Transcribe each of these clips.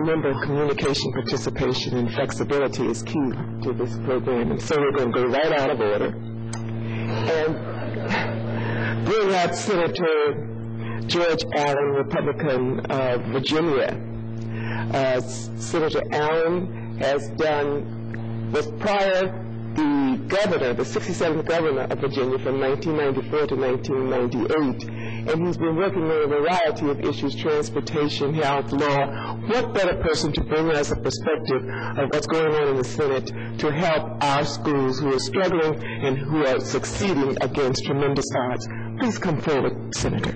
remember, communication, participation, and flexibility is key to this program. And so we're going to go right out of order and bring out Senator George Allen, Republican of Virginia. Senator Allen was prior the governor, the 67th governor of Virginia from 1994 to 1998, and he's been working on a variety of issues, transportation, health, law. What better person to bring us a perspective of what's going on in the Senate to help our schools who are struggling and who are succeeding against tremendous odds. Please come forward, Senator.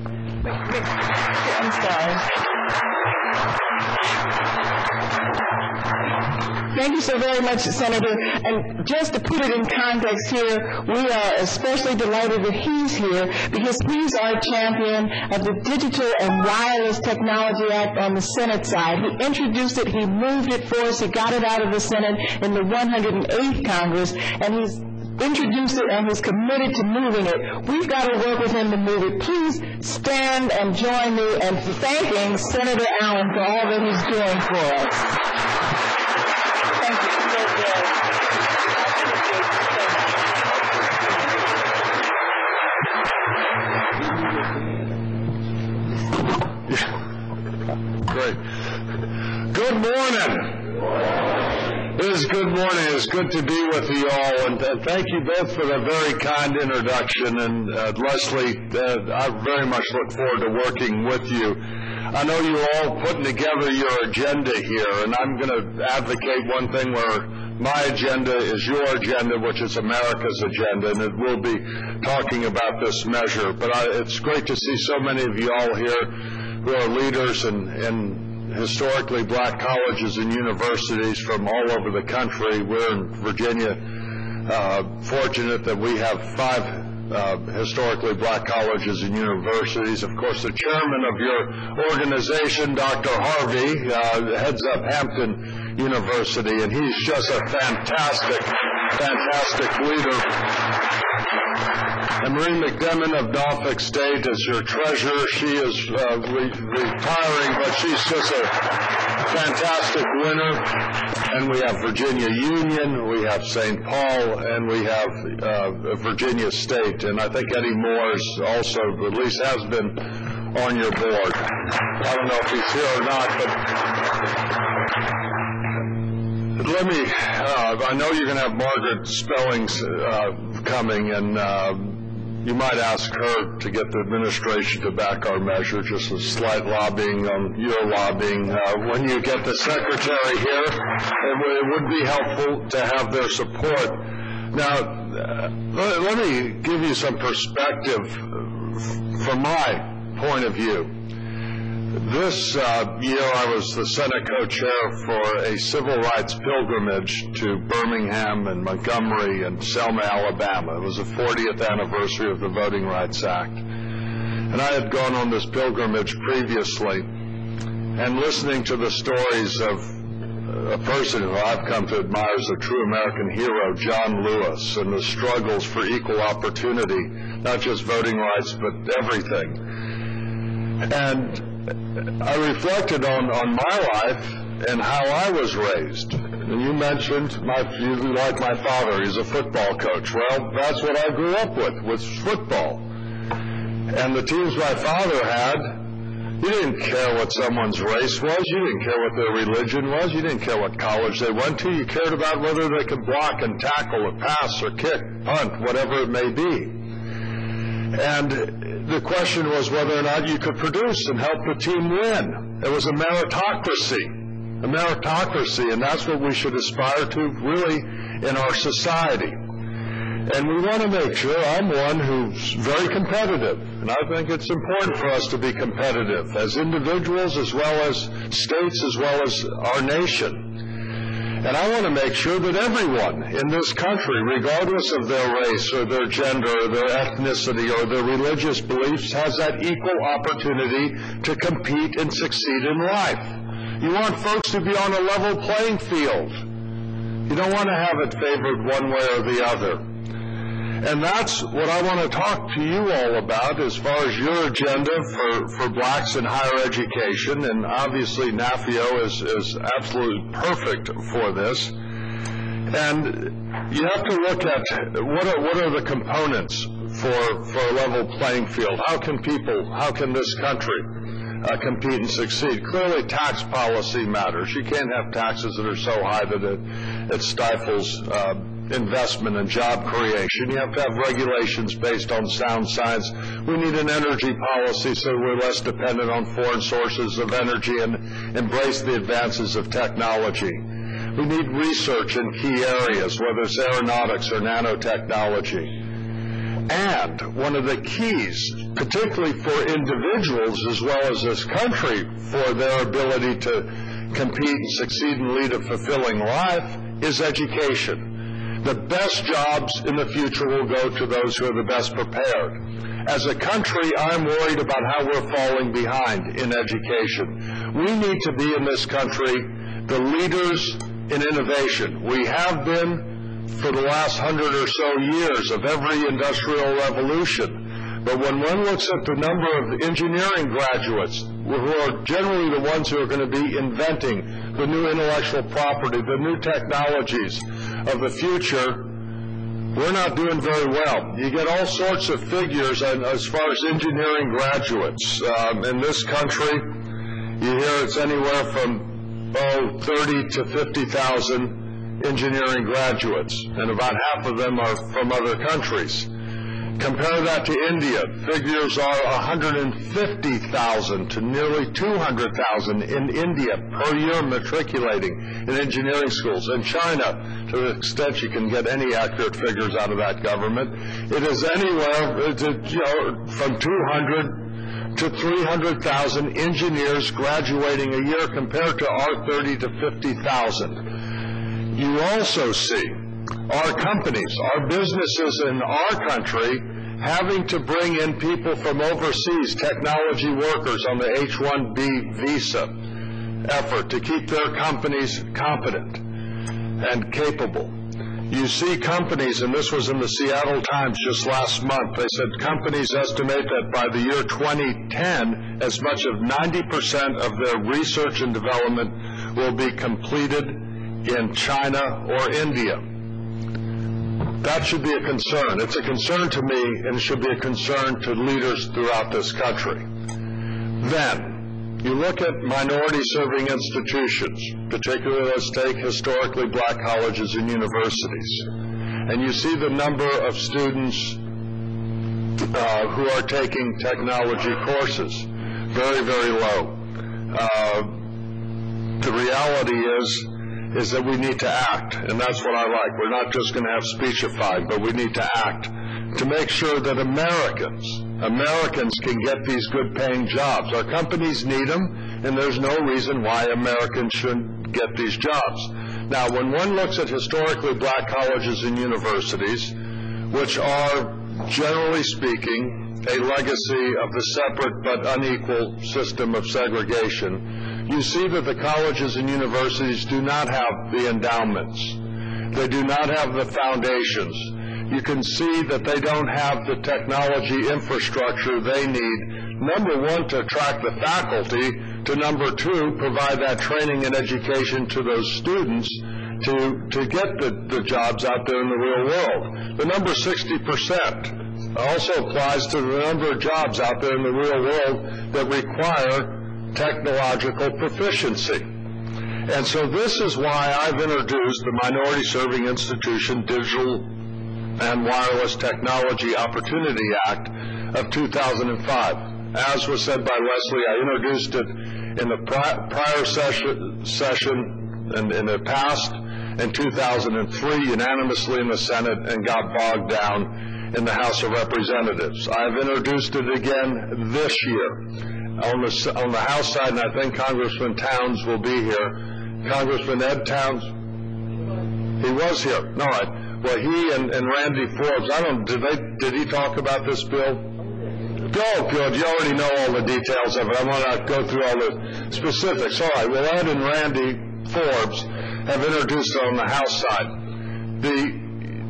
I'm sorry. Thank you so very much, Senator. And just to put it in context here, we are especially delighted that he's here because he's our champion of the Digital and Wireless Technology Act on the Senate side. He introduced it, he moved it for us, he got it out of the Senate in the 108th Congress, and he's introduced it and is committed to moving it. We've got to work with him to move it. Please stand and join me in thanking Senator Allen for all that he's doing for us. Thank you so much. Great. Good morning. It is good morning. It's good to be with you all, and thank you both for the very kind introduction. And Leslie, I very much look forward to working with you. I know you're all putting together your agenda here, and I'm going to advocate one thing where my agenda is your agenda, which is America's agenda, and it will be talking about this measure. But it's great to see so many of you all here who are leaders in historically black colleges and universities from all over the country. We're in Virginia fortunate that we have 5 historically black colleges and universities. Of course, the chairman of your organization, Dr. Harvey, heads up Hampton University, and he's just a fantastic leader. And Marie McDemin of Norfolk State is your treasurer. She is retiring, but she's just a fantastic winner. And we have Virginia Union, we have St. Paul, and we have Virginia State. And I think Eddie Moore's also, at least has been on your board. I don't know if he's here or not, but let me, I know you're going to have Margaret Spellings coming, and you might ask her to get the administration to back our measure, just a slight lobbying on your lobbying. When you get the secretary here, it would be helpful to have their support. Now, let me give you some perspective from my point of view. This year I was the Senate co-chair for a civil rights pilgrimage to Birmingham and Montgomery and Selma, Alabama. It was the 40th anniversary of the Voting Rights Act. And I had gone on this pilgrimage previously, and listening to the stories of a person who I've come to admire as a true American hero, John Lewis, and the struggles for equal opportunity, not just voting rights, but everything. And I reflected on my life and how I was raised. And you mentioned, you like my father, he's a football coach. Well, that's what I grew up with was football. And the teams my father had, you didn't care what someone's race was, you didn't care what their religion was, you didn't care what college they went to, you cared about whether they could block and tackle or pass or kick, punt, whatever it may be. And the question was whether or not you could produce and help the team win. It was a meritocracy, and that's what we should aspire to really in our society. And we want to make sure, I'm one who's very competitive, and I think it's important for us to be competitive as individuals as well as states as well as our nation. And I want to make sure that everyone in this country, regardless of their race or their gender or their ethnicity or their religious beliefs, has that equal opportunity to compete and succeed in life. You want folks to be on a level playing field. You don't want to have it favored one way or the other. And that's what I want to talk to you all about as far as your agenda for blacks in higher education. And obviously NAFIO is absolutely perfect for this. And you have to look at what are the components for a level playing field. How can this country compete and succeed? Clearly tax policy matters. You can't have taxes that are so high that it stifles investment and job creation. You have to have regulations based on sound science. We need an energy policy so we're less dependent on foreign sources of energy and embrace the advances of technology. We need research in key areas, whether it's aeronautics or nanotechnology. And one of the keys, particularly for individuals as well as this country, for their ability to compete and succeed and lead a fulfilling life is education. The best jobs in the future will go to those who are the best prepared. As a country, I'm worried about how we're falling behind in education. We need to be in this country the leaders in innovation. We have been for the last 100 or so years of every industrial revolution. But when one looks at the number of engineering graduates, who are generally the ones who are going to be inventing the new intellectual property, the new technologies of the future, we're not doing very well. You get all sorts of figures as far as engineering graduates. In this country, you hear it's anywhere from 30 to 50,000 engineering graduates, and about half of them are from other countries. Compare that to India. Figures are 150,000 to nearly 200,000 in India per year matriculating in engineering schools. In China, to the extent you can get any accurate figures out of that government, it is anywhere from 200 to 300,000 engineers graduating a year compared to our 30 to 50,000. You also see our companies, our businesses in our country having to bring in people from overseas, technology workers on the H-1B visa effort to keep their companies competent and capable. You see companies, and this was in the Seattle Times just last month, they said companies estimate that by the year 2010, as much of 90% of their research and development will be completed in China or India. That should be a concern. It's a concern to me, and it should be a concern to leaders throughout this country. Then, you look at minority-serving institutions, particularly let's take historically black colleges and universities, and you see the number of students who are taking technology courses. Very, very low. The reality is that we need to act, and that's what I like. We're not just going to have speechifying, but we need to act to make sure that Americans can get these good-paying jobs. Our companies need them, and there's no reason why Americans shouldn't get these jobs. Now, when one looks at historically black colleges and universities, which are, generally speaking, a legacy of the separate but unequal system of segregation, you see that the colleges and universities do not have the endowments. They do not have the foundations. You can see that they don't have the technology infrastructure they need, number one, to attract the faculty, to number two, provide that training and education to those students to get the jobs out there in the real world. The number 60% also applies to the number of jobs out there in the real world that require technological proficiency. And so this is why I've introduced the Minority Serving Institution Digital and Wireless Technology Opportunity Act of 2005. As was said by Leslie, I introduced it in the prior session and in the past in 2003 unanimously in the Senate and got bogged down in the House of Representatives. I've introduced it again this year. On the House side, and I think Congressman Towns will be here. Congressman Ed Towns, he was here. All right. Well, he and Randy Forbes, did he talk about this bill? Oh, good. You already know all the details of it. I want to go through all the specifics. All right. Well, Ed and Randy Forbes have introduced it on the House side.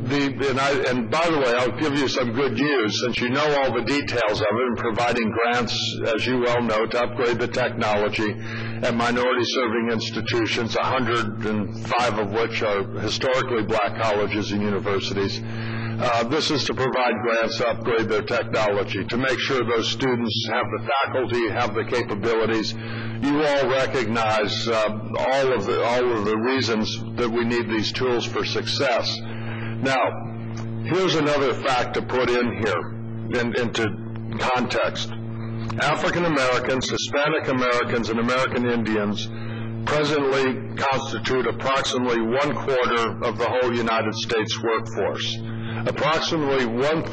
And by the way, I'll give you some good news, since you know all the details of it, in providing grants, as you well know, to upgrade the technology at minority-serving institutions, 105 of which are historically black colleges and universities. This is to provide grants to upgrade their technology, to make sure those students have the faculty, have the capabilities. You all recognize all of the reasons that we need these tools for success. Now, here's another fact to put in here, into context. African Americans, Hispanic Americans, and American Indians presently constitute approximately 1/4 of the whole United States workforce. Approximately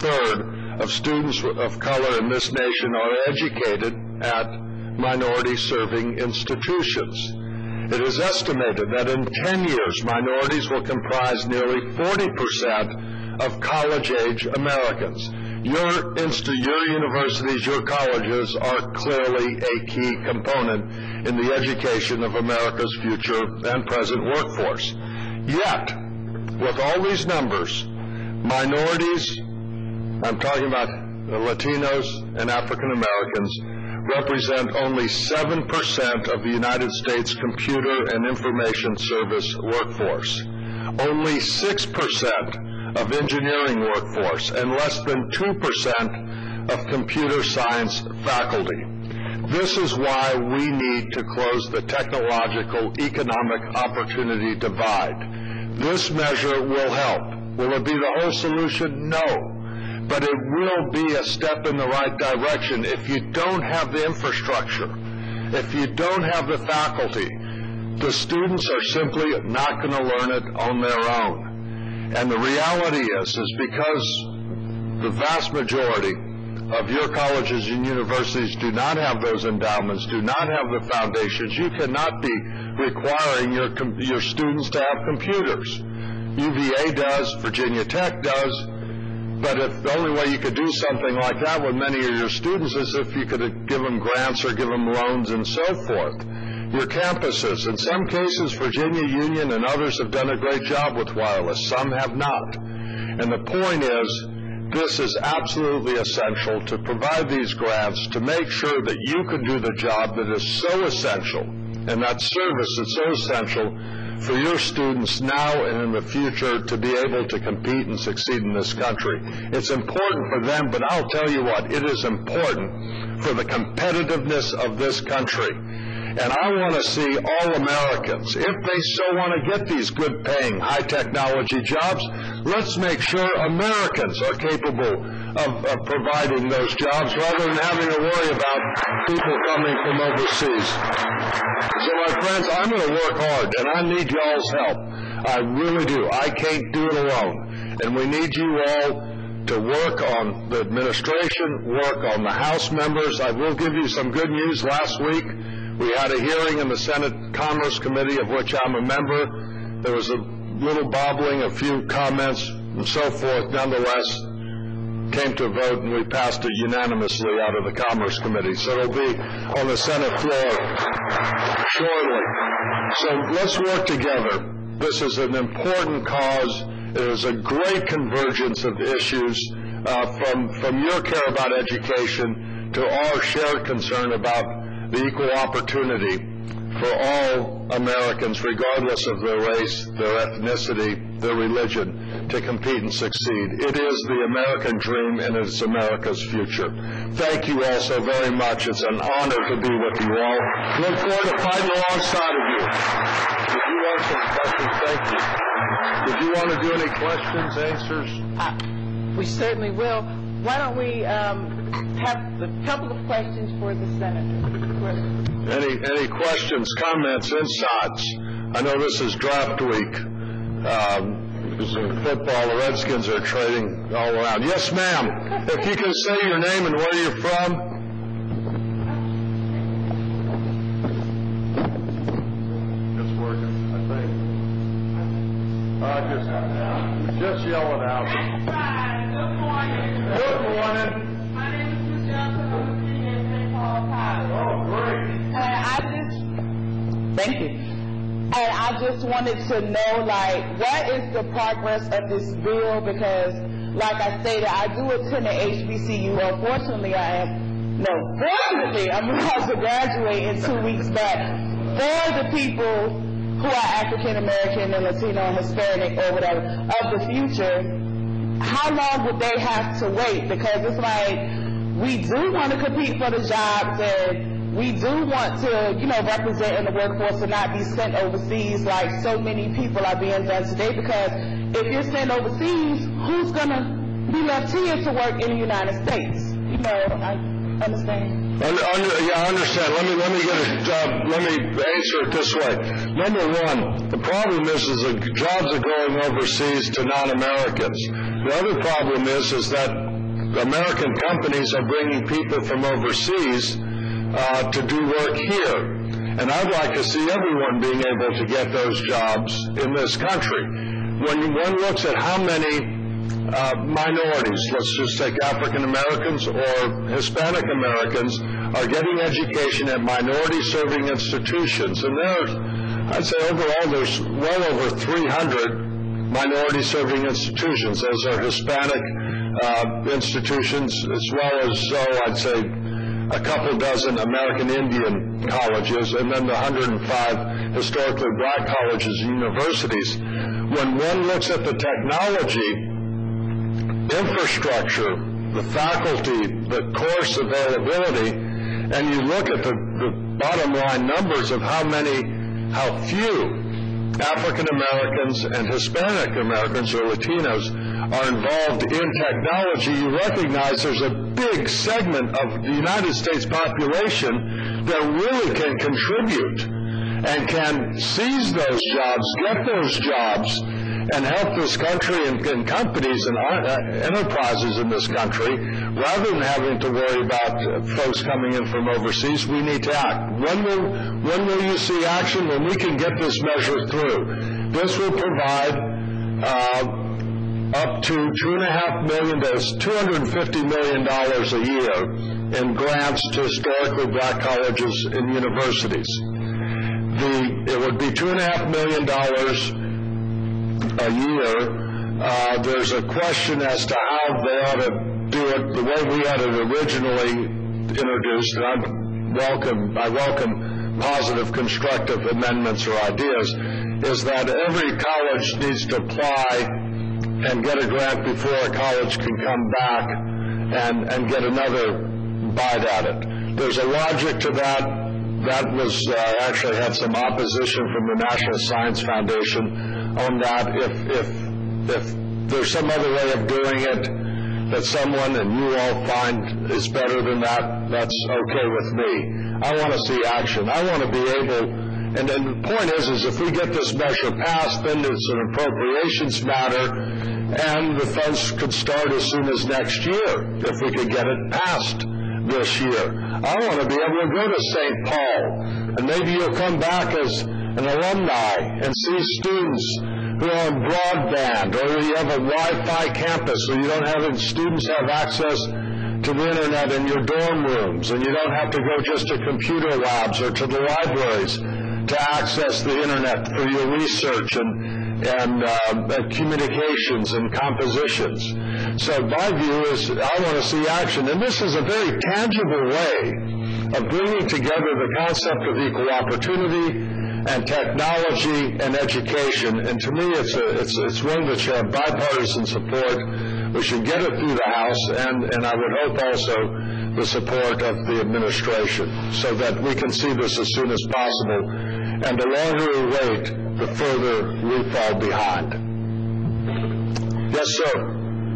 1/3 of students of color in this nation are educated at minority-serving institutions. It is estimated that in 10 years, minorities will comprise nearly 40% of college-age Americans. Your universities, your colleges are clearly a key component in the education of America's future and present workforce. Yet, with all these numbers, minorities, I'm talking about Latinos and African Americans, represent only 7% of the United States computer and information service workforce, only 6% of engineering workforce, and less than 2% of computer science faculty. This is why we need to close the technological economic opportunity divide. This measure will help. Will it be the whole solution? No. But it will be a step in the right direction. If you don't have the infrastructure, if you don't have the faculty, the students are simply not going to learn it on their own. And the reality is because the vast majority of your colleges and universities do not have those endowments, do not have the foundations, you cannot be requiring your students to have computers. UVA does, Virginia Tech does, but if the only way you could do something like that with many of your students is if you could give them grants or give them loans and so forth. Your campuses, in some cases, Virginia Union and others have done a great job with wireless. Some have not. And the point is, this is absolutely essential to provide these grants to make sure that you can do the job that is so essential, and that service is so essential for your students now and in the future to be able to compete and succeed in this country. It's important for them, but I'll tell you what, it is important for the competitiveness of this country. And I want to see all Americans, if they so want to get these good-paying, high-technology jobs, let's make sure Americans are capable of providing those jobs rather than having to worry about people coming from overseas. So, my friends, I'm going to work hard, and I need y'all's help. I really do. I can't do it alone. And we need you all to work on the administration, work on the House members. I will give you some good news. Last week, we had a hearing in the Senate Commerce Committee, of which I'm a member. There was a little bobbling, a few comments, and so forth. Nonetheless, came to a vote, and we passed it unanimously out of the Commerce Committee. So it'll be on the Senate floor shortly. So let's work together. This is an important cause. It is a great convergence of issues from your care about education to our shared concern about the equal opportunity for all Americans, regardless of their race, their ethnicity, their religion, to compete and succeed. It is the American dream, and it's America's future. Thank you all so very much. It's an honor to be with you all. Look forward to fighting alongside of you. If you want some questions, thank you. If you want to do any questions, answers? We certainly will. Why don't we have a couple of questions for the Senator? Any questions, comments, insights? I know this is draft week. Because in football, the Redskins are trading all around. Yes, ma'am. If you can say your name and where you're from. It's working, I think. Just yell it out. Good morning. Good morning. My name is Michelle. I'm in St. Paul, Ohio. Oh, great. Thank you. And I just wanted to know, like, what is the progress of this bill? Because, like I stated, I do attend a HBCU. Fortunately, I'm about to graduate in 2 weeks. But for the people who are African American and Latino and Hispanic or whatever of the future, how long would they have to wait? Because it's like, we do want to compete for the jobs, and we do want to, represent in the workforce and not be sent overseas like so many people are being done today. Because if you're sent overseas, who's going to be left here to work in the United States? I understand. I understand. Let me answer it this way. Number one, the problem is that jobs are going overseas to non-Americans. The other problem is that American companies are bringing people from overseas to do work here. And I'd like to see everyone being able to get those jobs in this country. When one looks at how many minorities, let's just take African Americans or Hispanic Americans, are getting education at minority-serving institutions. And I'd say overall there's well over 300 minority-serving institutions. Those are Hispanic institutions, as well as, I'd say, a couple dozen American Indian colleges, and then the 105 historically black colleges and universities. When one looks at the technology, infrastructure, the faculty, the course availability, and you look at the bottom line numbers of how few African Americans and Hispanic Americans or Latinos are involved in technology, you recognize there's a big segment of the United States population that really can contribute and can seize those jobs, get those jobs, and help this country and companies and enterprises in this country. Rather than having to worry about folks coming in from overseas, we need to act. When will you see action? When we can get this measure through. This will provide up to $2.5 million, $250 million a year in grants to historically black colleges and universities. It would be $2.5 million a year. There's a question as to how they ought to do it the way we had it originally introduced, and I welcome positive, constructive amendments or ideas, is that every college needs to apply and get a grant before a college can come back and get another bite at it. There's a logic to that. That was actually had some opposition from the National Science Foundation on that. If there's some other way of doing it that someone and you all find is better than that, that's okay with me. I want to see action. I want to be able, and then the point is if we get this measure passed, then it's an appropriations matter, and the funds could start as soon as next year if we could get it passed this year. I want to be able to go to St. Paul, and maybe you'll come back as an alumni and see students who are on broadband, or you have a Wi-Fi campus, so you don't have students have access to the internet in your dorm rooms, and you don't have to go just to computer labs or to the libraries to access the internet for your research and communications and compositions. So my view is I want to see action, and this is a very tangible way of bringing together the concept of equal opportunity and technology and education. And to me, it's one that should have bipartisan support. We should get it through the House, and I would hope also the support of the administration, so that we can see this as soon as possible. And the longer we wait, the further we fall behind. Yes, sir.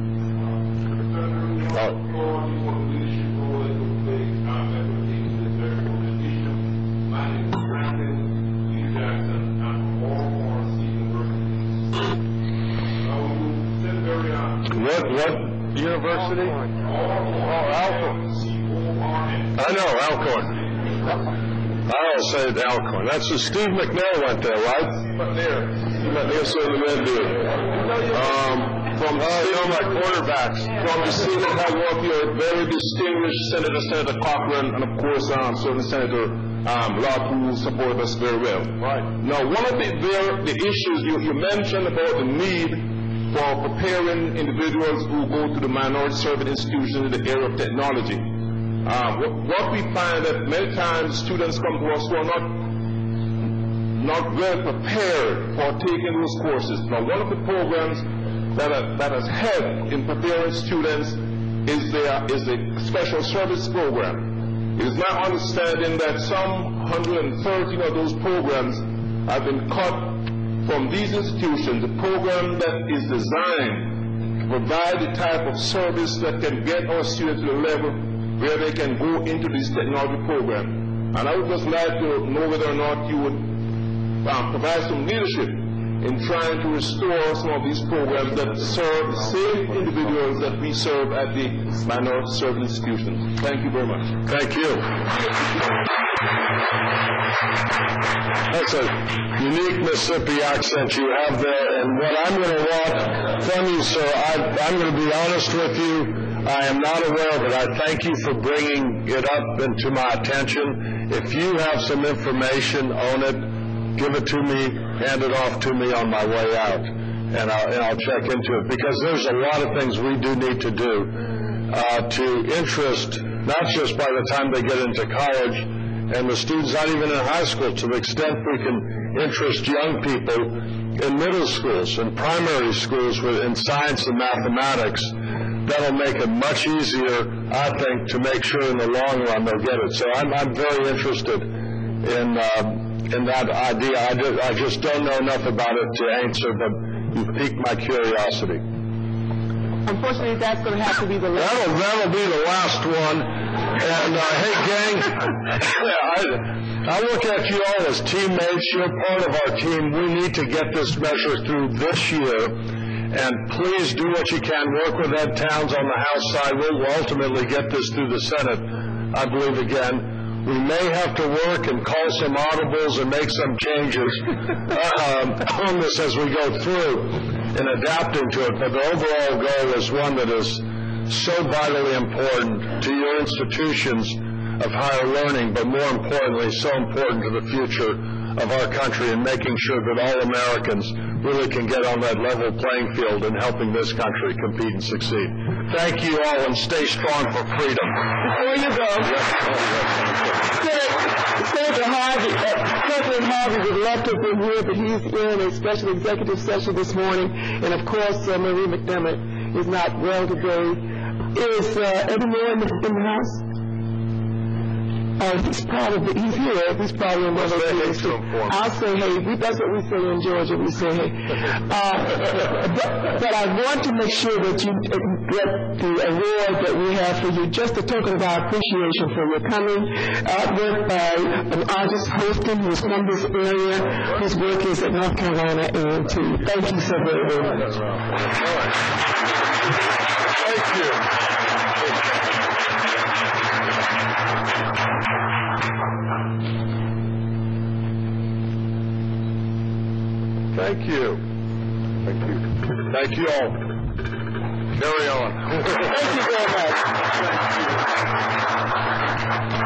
What university? Alcorn. I know, Alcorn. I don't say it Alcorn. That's where Steve McNair went there, right? Went there. Yes, sir, the men did. From my quarterbacks. From the Senate, I work here, very distinguished Senator Cochran, and of course, certainly Senator a lot who support us very well. Right. Now, one of the issues you mentioned about the need for preparing individuals who go to the minority serving institutions in the area of technology. What we find that many times students come to us who are not well prepared for taking those courses. Now, one of the programs that has helped in preparing students is the special service program. It is my understanding that some 113 of those programs have been cut from these institutions, a program that is designed to provide the type of service that can get our students to the level where they can go into this technology program. And I would just like to know whether or not you would provide some leadership in trying to restore some of these programs that serve the same individuals that we serve at the minority serving institutions. Thank you very much. Thank you. That's a unique Mississippi accent you have there, and what I'm going to want from you, sir, I'm going to be honest with you, I am not aware of it. I thank you for bringing it up into my attention. If you have some information on it, give it to me, hand it off to me on my way out, and I'll check into it, because there's a lot of things we do need to do to interest, not just by the time they get into college, and the students not even in high school, to the extent we can interest young people in middle schools and primary schools in science and mathematics. That'll make it much easier, I think, to make sure in the long run they'll get it. So I'm very interested in that idea. I just don't know enough about it to answer, but you piqued my curiosity. Unfortunately, that's going to have to be the last. That'll be the last one. And hey, gang, I look at you all as teammates. You're part of our team. We need to get this measure through this year. And please do what you can. Work with Ed Towns on the House side. We'll ultimately get this through the Senate, I believe, again. We may have to work and call some audibles and make some changes on this as we go through in adapting to it. But the overall goal is one that is so vitally important to your institutions of higher learning, but more importantly, so important to the future of our country and making sure that all Americans really can get on that level playing field and helping this country compete and succeed. Thank you all, and stay strong for freedom. Before you go, Senator Harvey, President Harvey would love to have been here, but he's in a special executive session this morning, and of course, Marie McDermott is not well today. Is Eddie Moore in the House? He's here. He's probably in one of those. I'll say, hey, that's what we say in Georgia. We say, hey. But I want to make sure that you get the award that we have for you, just a token of our appreciation for your coming. With an artist, Hostin, who's from this area. His work is at North Carolina A&T. Thank you so very, very much. Thank you. Thank you. Thank you. Thank you all. Carry on. Thank you very much. Thank you.